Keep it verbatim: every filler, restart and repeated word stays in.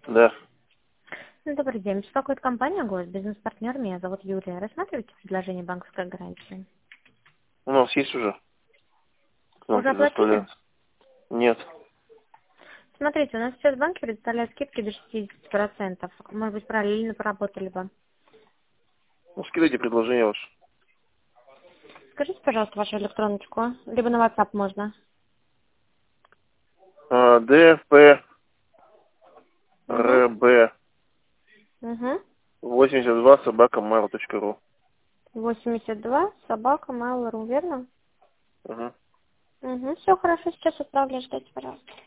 Да. Добрый день. Беспокоит компания «Гость», бизнес-партнер. Меня зовут Юлия. Рассматриваете предложение банковской гарантии? У нас есть уже. К нам Уже оплатили? предоставляется. Нет. Смотрите, у нас сейчас банки предоставляют скидки до шестидесяти процентов. Может быть, параллельно поработали бы. Ну, скидывайте предложение ваше. Скажите, пожалуйста, вашу электроночку. Либо на WhatsApp можно. А, Д, П, Угу. Р, Б, Угу. восемьдесят два собака mail точка ру. восемьдесят два собака mail точка ру, верно? Угу. Угу. Все хорошо, сейчас отправлю. Ждите, пожалуйста.